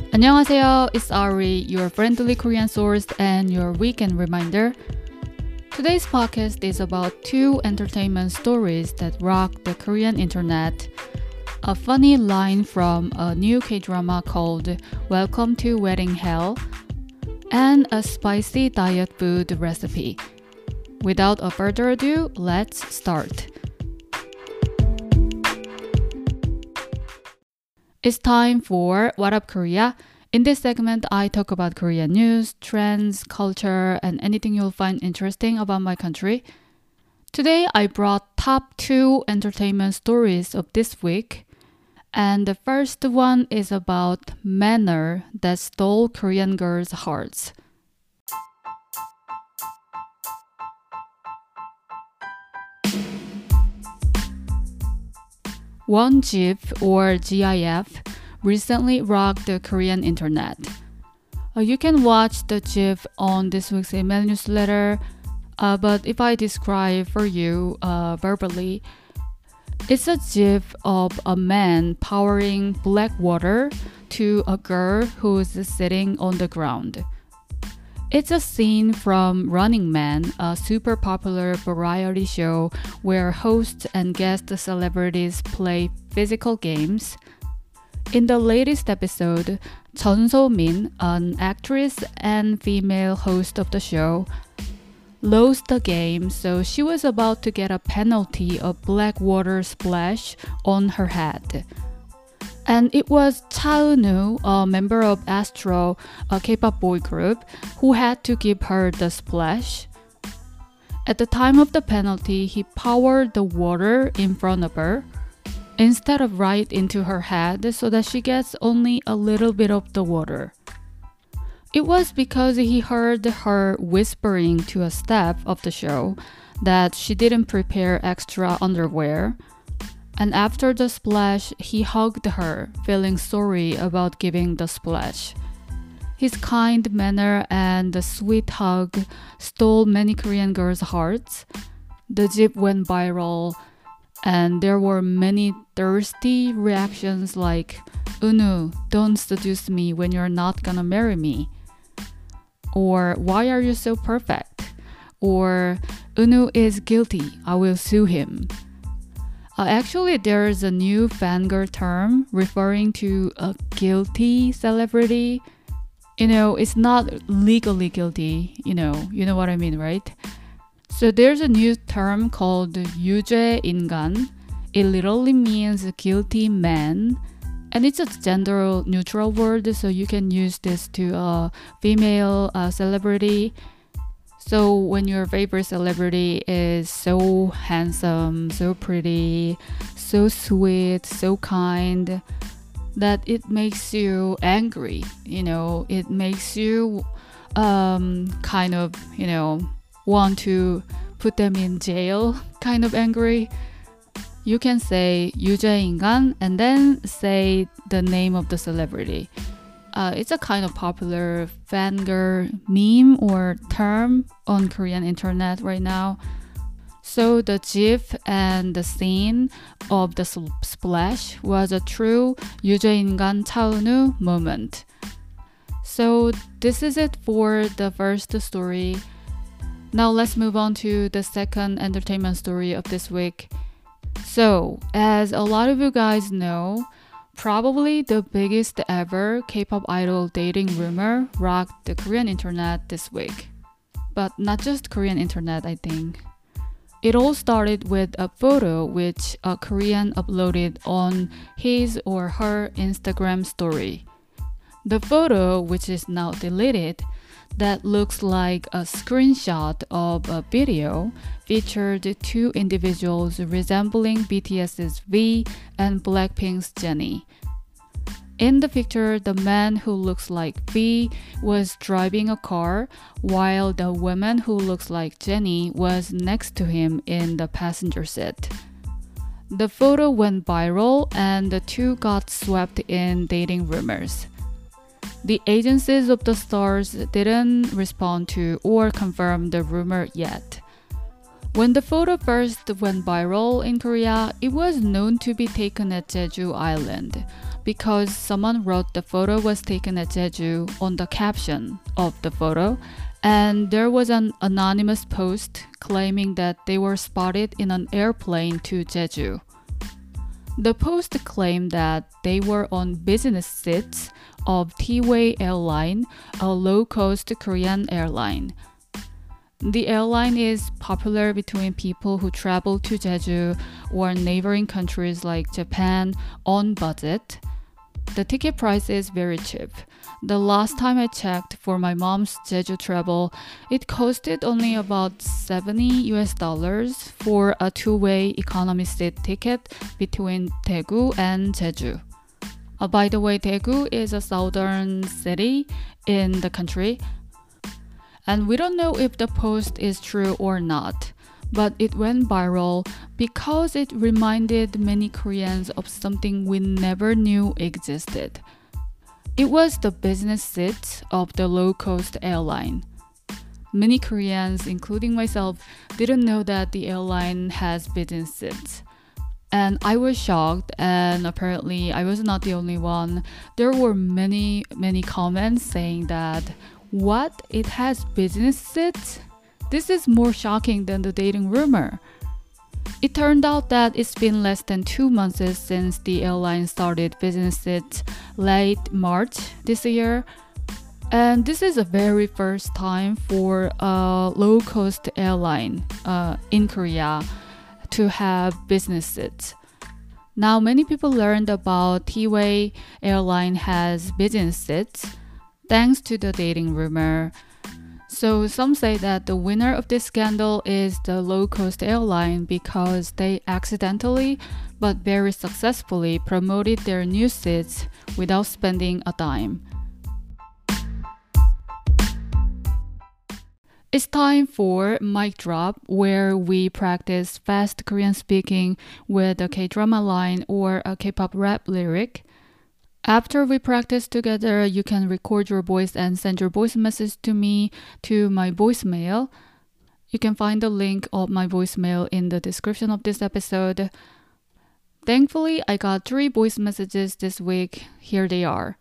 안녕하세요, it's Ari, your friendly Korean source and your weekend reminder. Today's podcast is about two entertainment stories that rock the Korean internet. A funny line from a new K-drama called Welcome to Wedding Hell, and a spicy diet food recipe. Without a further ado, let's start. It's time for What Up Korea. In this segment, I talk about Korean news, trends, culture, and anything you'll find interesting about my country. Today, I brought top 2 entertainment stories of this week. And the first one is about manner that stole Korean girls' hearts. One GIF or GIF recently rocked the Korean internet. You can watch the GIF on this week's email newsletter, but if I describe for you verbally, it's a GIF of a man pouring black water to a girl who's sitting on the ground. It's a scene from Running Man, a super popular variety show where hosts and guest celebrities play physical games. In the latest episode, Jeon So-min, an actress and female host of the show, lost the game, so she was about to get a penalty of black water splash on her head. And it was Cha Eun-woo, a member of Astro, a K-pop boy group, who had to give her the splash. At the time of the penalty, he poured the water in front of her, instead of right into her head, so that she gets only a little bit of the water. It was because he heard her whispering to a staff of the show that she didn't prepare extra underwear. And after the splash, he hugged her, feeling sorry about giving the splash. His kind manner and the sweet hug stole many Korean girls' hearts. The GIF went viral, and there were many thirsty reactions like, "Eun-woo, don't seduce me when you're not gonna marry me." Or, "Why are you so perfect?" Or, "Eun-woo is guilty, I will sue him." Actually, there's a new fangirl term referring to a guilty celebrity. It's not legally guilty, you know what I mean, right? So there's a new term called 유죄 인간. It literally means guilty man. And it's a gender neutral word, so you can use this to a female celebrity. So when your favorite celebrity is so handsome, so pretty, so sweet, so kind, that it makes you angry, it makes you kind of, want to put them in jail, kind of angry. You can say 유죄인간 and then say the name of the celebrity. It's a kind of popular fangirl meme or term on Korean internet right now. So the GIF and the scene of the splash was a true 유죄인간 Cha Eun-woo moment. So this is it for the first story. Now let's move on to the second entertainment story of this week. So, as a lot of you guys know, probably the biggest ever K-pop idol dating rumor rocked the Korean internet this week. But not just Korean internet, I think. It all started with a photo which a Korean uploaded on his or her Instagram story. The photo, which is now deleted, that looks like a screenshot of a video, featured two individuals resembling BTS's V and Blackpink's Jennie. In the picture, the man who looks like V was driving a car, while the woman who looks like Jennie was next to him in the passenger seat. The photo went viral and the two got swept in dating rumors. The agencies of the stars didn't respond to or confirm the rumor yet. When the photo first went viral in Korea, it was known to be taken at Jeju Island because someone wrote the photo was taken at Jeju on the caption of the photo, and there was an anonymous post claiming that they were spotted in an airplane to Jeju. The post claimed that they were on business seats of T-Way Airline, a low-cost Korean airline. The airline is popular between people who travel to Jeju or neighboring countries like Japan on budget. The ticket price is very cheap. The last time I checked for my mom's Jeju travel, it costed only about $70 for a two-way economy seat ticket between Daegu and Jeju. By the way, Daegu is a southern city in the country, and we don't know if the post is true or not, but it went viral because it reminded many Koreans of something we never knew existed. It was the business seats of the low-cost airline. Many Koreans, including myself, didn't know that the airline has business seats. And I was shocked, and apparently I was not the only one. There were many comments saying that, "What? It has business seats? This is more shocking than the dating rumor." It turned out that it's been less than 2 months since the airline started business seats late March this year. And this is the very first time for a low-cost airline in Korea to have business seats. Now, many people learned about T-Way Airline has business seats thanks to the dating rumor. So some say that the winner of this scandal is the low-cost airline because they accidentally but very successfully promoted their new seats without spending a dime. It's time for Mic Drop, where we practice fast Korean speaking with a K-drama line or a K-pop rap lyric. After we practice together, you can record your voice and send your voice message to me to my voicemail. You can find the link of my voicemail in the description of this episode. Thankfully, I got 3 voice messages this week. Here they are.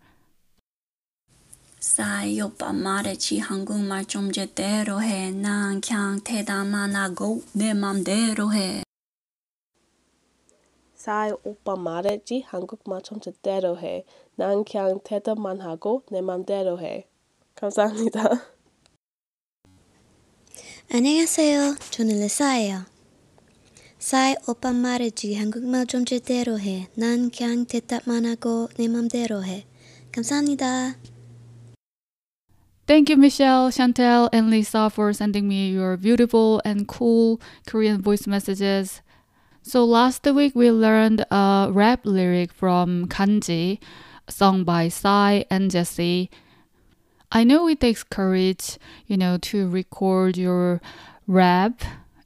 싸이 오빠 말했지 한국말 좀 제대로 해. 난 그냥 대답만 하고 내 맘대로 해. 싸이 오빠 말했지 한국말 좀 제대로 해. 난 그냥 대답만 하고 내 맘대로 해. 감사합니다. 안녕하세요. 저는 리사예요. 싸이 오빠 말했지 한국말 좀 제대로 해. 난 그냥 대답만 하고 내 맘대로 해. 감사합니다. Thank you, Michelle, Chantel, and Lisa for sending me your beautiful and cool Korean voice messages. So last week we learned a rap lyric from Kanji, sung by Psy and Jessie. I know it takes courage, to record your rap,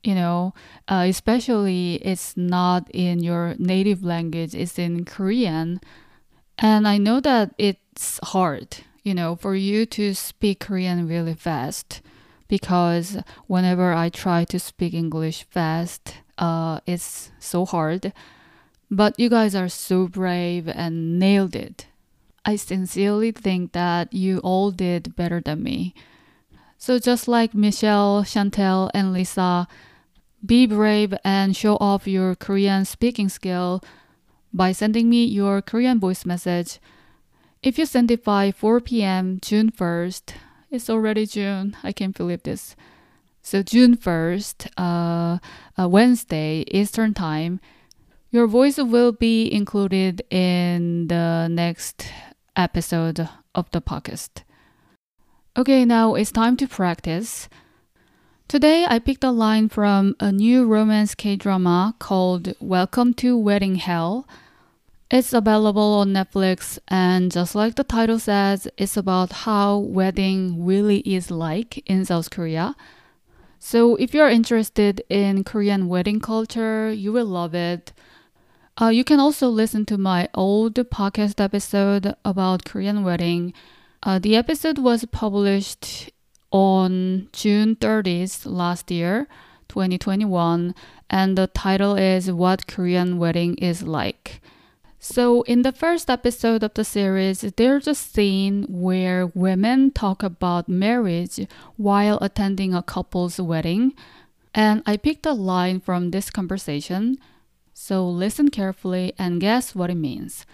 especially it's not in your native language, it's in Korean. And I know that it's hard, for you to speak Korean really fast, because whenever I try to speak English fast, it's so hard. But you guys are so brave and nailed it. I sincerely think that you all did better than me. So just like Michelle, Chantel, and Lisa, be brave and show off your Korean speaking skill by sending me your Korean voice message. If you send it by 4 p.m. June 1st, it's already June, I can't believe this. So June 1st, Wednesday, Eastern Time, your voice will be included in the next episode of the podcast. Okay, now it's time to practice. Today, I picked a line from a new romance K-drama called Welcome to Wedding Hell. It's available on Netflix, and just like the title says, it's about how wedding really is like in South Korea. So if you're interested in Korean wedding culture, you will love it. You can also listen to my old podcast episode about Korean wedding. The episode was published on June 30th last year, 2021, and the title is What Korean Wedding is Like. So in the first episode of the series, there's a scene where women talk about marriage while attending a couple's wedding. And I picked a line from this conversation. So listen carefully and guess what it means.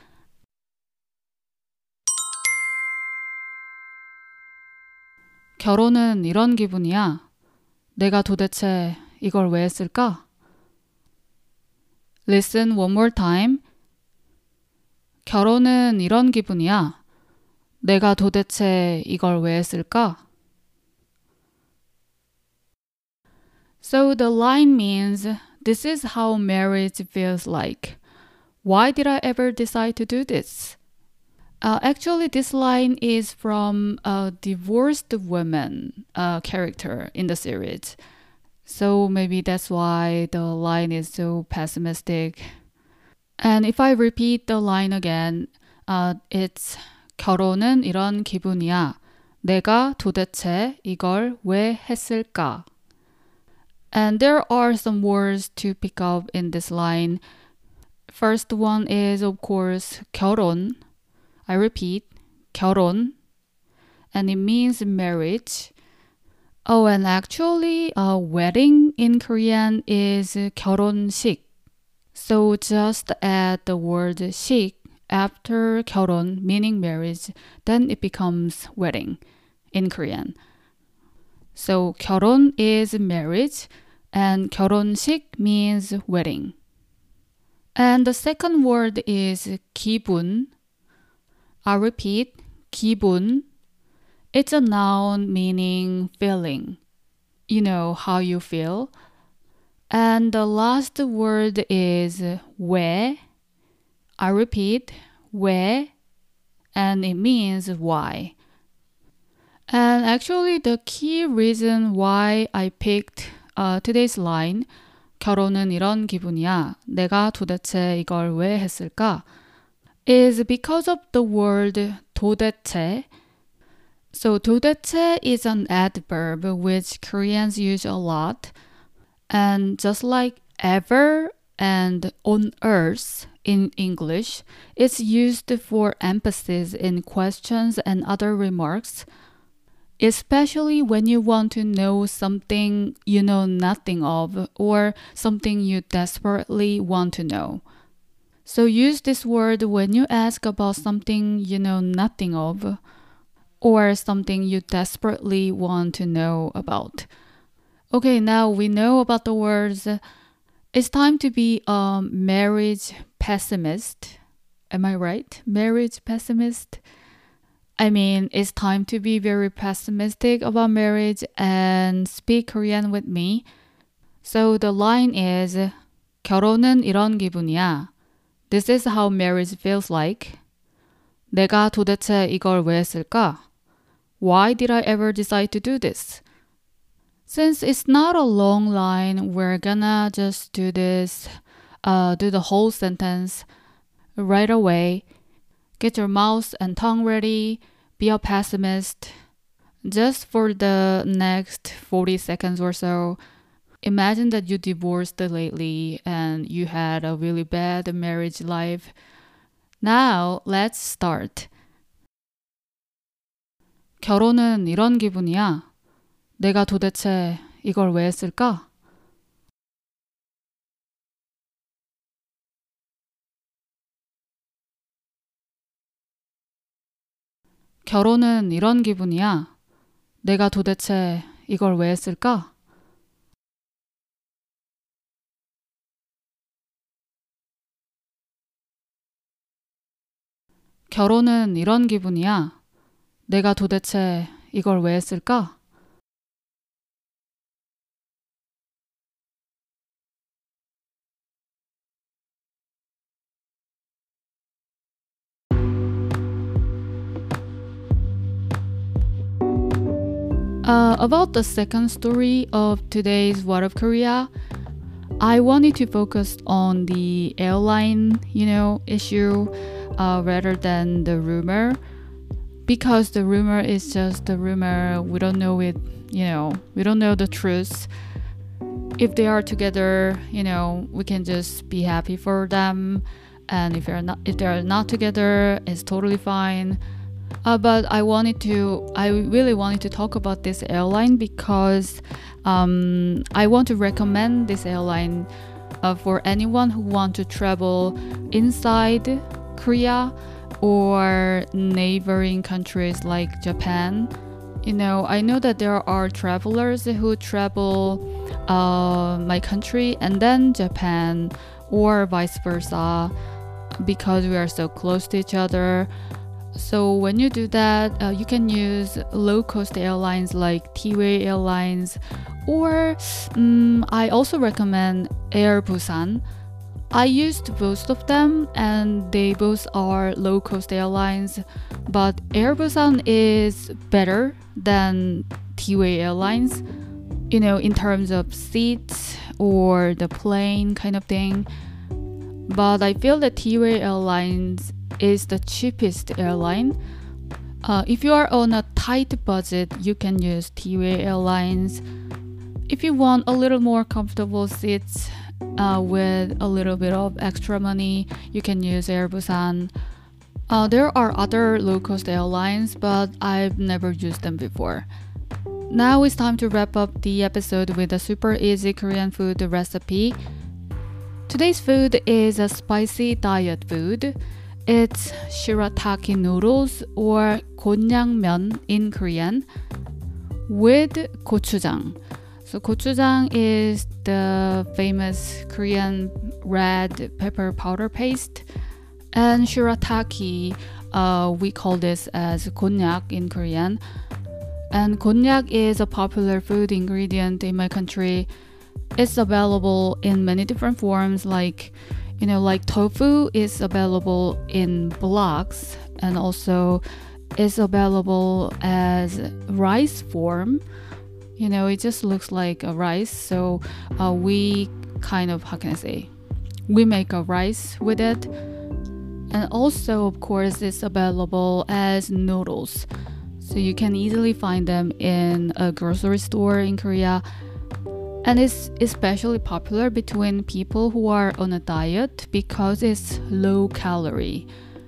결혼은 이런 기분이야. 내가 도대체 이걸 왜 했을까? Listen one more time. 결혼은 이런 기분이야. 내가 도대체 이걸 왜 했을까? So the line means, this is how marriage feels like. Why did I ever decide to do this? Actually, this line is from a divorced woman character in the series. So maybe that's why the line is so pessimistic. And if I repeat the line again, it's 결혼은 이런 기분이야. 내가 도대체 이걸 왜 했을까? And there are some words to pick up in this line. First one is, of course, 결혼. I repeat, 결혼. And it means marriage. Oh, and actually, a wedding in Korean is 결혼식. So just add the word 식 after 결혼, meaning marriage, then it becomes wedding in Korean. So 결혼 is marriage and 결혼식 means wedding. And the second word is 기분. I repeat, 기분. It's a noun meaning feeling. You know how you feel. And the last word is 왜. I repeat, 왜. And it means why. And actually the key reason why I picked today's line, 결혼은 이런 기분이야. 내가 도대체 이걸 왜 했을까? is because of the word 도대체. So 도대체 is an adverb which Koreans use a lot. And just like ever and on earth in English, it's used for emphasis in questions and other remarks, especially when you want to know something you know nothing of or something you desperately want to know. So use this word when you ask about something you know nothing of or something you desperately want to know about. Okay, now we know about the words. It's time to be a marriage pessimist. Am I right? Marriage pessimist? I mean, it's time to be very pessimistic about marriage and speak Korean with me. So the line is 결혼은 이런 기분이야. This is how marriage feels like. 내가 도대체 이걸 왜 했을까? Why did I ever decide to do this? Since it's not a long line, we're gonna just do this, do the whole sentence right away. Get your mouth and tongue ready. Be a pessimist. Just for the next 40 seconds or so, imagine that you divorced lately and you had a really bad marriage life. Now, let's start. 결혼은 이런 기분이야. 내가 도대체 이걸 왜 했을까? 결혼은 이런 기분이야. 내가 도대체 이걸 왜 했을까? 결혼은 이런 기분이야. 내가 도대체 이걸 왜 했을까? About the second story of today's What of Korea, I wanted to focus on the airline, issue rather than the rumor, because the rumor is just a rumor. We don't know it, we don't know the truth. If they are together, we can just be happy for them. and if they're not together, it's totally fine. But I really wanted to talk about this airline because I want to recommend this airline for anyone who want to travel inside Korea or neighboring countries like Japan. I know that there are travelers who travel my country and then Japan, or vice versa, because we are so close to each other. So when you do that, you can use low-cost airlines like T-Way Airlines, or I also recommend Air Busan. I used both of them, and they both are low-cost airlines, but Air Busan is better than T-Way Airlines, in terms of seats or the plane kind of thing. But I feel that T-Way Airlines is the cheapest airline. If you are on a tight budget, you can use T-Way Airlines. If you want a little more comfortable seats with a little bit of extra money, you can use Air Busan. There are other low-cost airlines, but I've never used them before. Now it's time to wrap up the episode with a super easy Korean food recipe. Today's food is a spicy diet food. It's shirataki noodles, or 곤양면 in Korean, with gochujang. So gochujang is the famous Korean red pepper powder paste, and shirataki, we call this as 곤약 in Korean. And 곤약 is a popular food ingredient in my country. It's available in many different forms, like tofu is available in blocks, and also is available as rice form. It just looks like a rice, so we kind of, we make a rice with it. And also, of course, it's available as noodles, so you can easily find them in a grocery store in Korea. And it's especially popular between people who are on a diet because it's low calorie.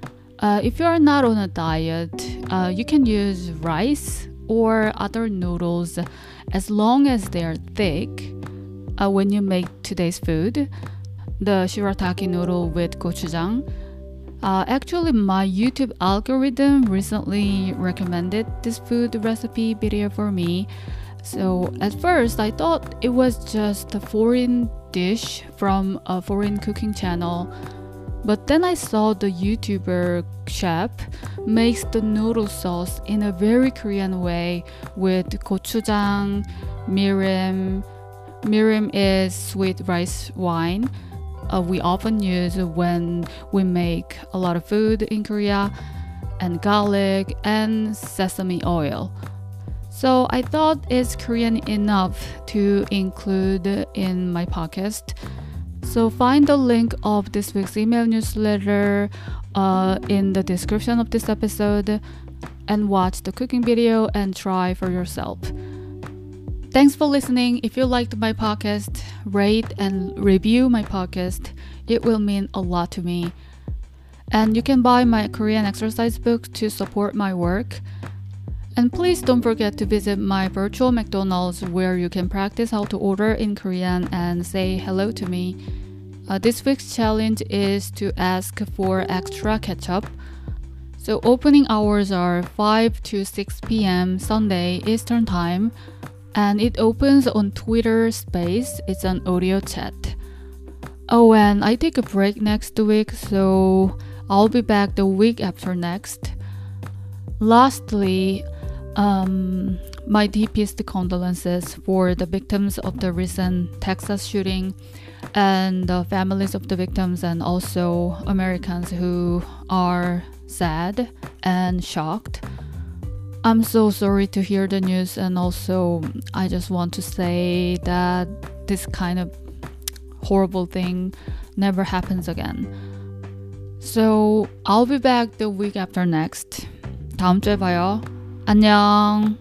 If you are not on a diet, you can use rice or other noodles as long as they are thick. When you make today's food, the shirataki noodle with gochujang. Actually, my YouTube algorithm recently recommended this food recipe video for me. So at first, I thought it was just a foreign dish from a foreign cooking channel. But then I saw the YouTuber chef makes the noodle sauce in a very Korean way with gochujang, mirim. Mirim is sweet rice wine. We often use when we make a lot of food in Korea, and garlic and sesame oil. So I thought it's Korean enough to include in my podcast. So find the link of this week's email newsletter in the description of this episode, and watch the cooking video and try for yourself. Thanks for listening. If you liked my podcast, rate and review my podcast. It will mean a lot to me. And you can buy my Korean exercise book to support my work. And please don't forget to visit my virtual McDonald's, where you can practice how to order in Korean and say hello to me. This week's challenge is to ask for extra ketchup. So opening hours are 5 to 6 p.m. Sunday Eastern Time. And it opens on Twitter Space. It's an audio chat. Oh, and I take a break next week, so I'll be back the week after next. Lastly, my deepest condolences for the victims of the recent Texas shooting, and the families of the victims, and also Americans who are sad and shocked. I'm so sorry to hear the news, and also I just want to say that this kind of horrible thing never happens again. So I'll be back the week after next. 다음 주에 봐요. 안녕.